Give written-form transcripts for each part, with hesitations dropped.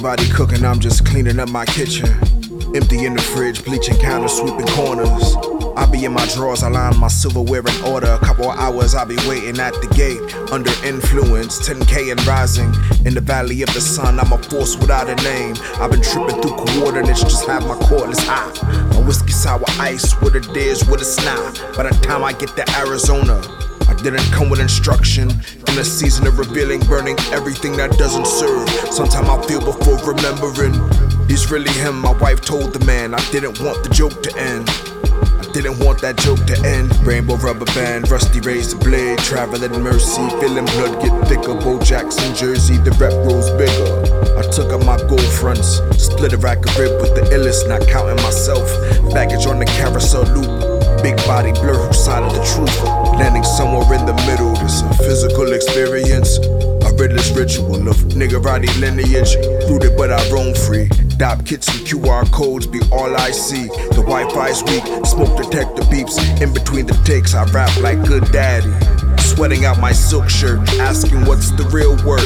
Everybody cooking, I'm just cleaning up my kitchen. Empty in the fridge, bleaching counters, sweeping corners. I be in my drawers, I line my silverware in order. A couple of hours, I be waiting at the gate. Under influence, 10K and rising. In the valley of the sun, I'm a force without a name. I've been tripping through coordinates, just have my cordless high. My whiskey sour ice, with a dish, with a snap. By the time I get to Arizona, I didn't come with instruction. In a season of revealing, burning everything that doesn't serve. Sometime I feel before remembering. He's really him, my wife told the man. I didn't want the joke to end. Didn't want that joke to end. Rainbow rubber band, rusty razor blade. Traveling mercy, feeling blood get thicker. Bo Jackson jersey, the rep rolls bigger. I took up my gold fronts, split a rack of rib with the illest, not counting myself. Baggage on the carousel loop, big body blur, whose side of the truth? Landing somewhere in the middle, this a physical experience. A riddler's ritual of niggerati lineage. Rooted but I roam free. Dop kits and QR codes be all I see. The Wi-Fi's weak, smoke detector beeps. In between the takes, I rap like good daddy. Sweating out my silk shirt, asking what's the real work.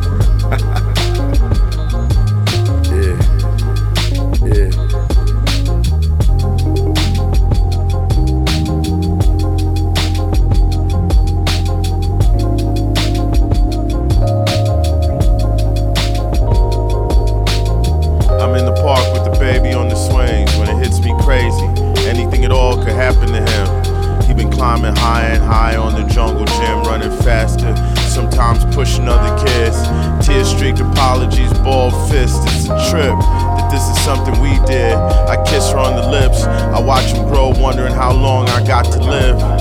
Yeah. I'm in the park with the baby on the swings. When it hits me crazy, anything at all could happen to him. He been climbing higher and higher on the jungle gym, running faster, sometimes pushing other kids. Tear-streaked apologies, bald fists. It's a trip that this is something we did. I kiss her on the lips, I watch him grow, wondering how long I got to live.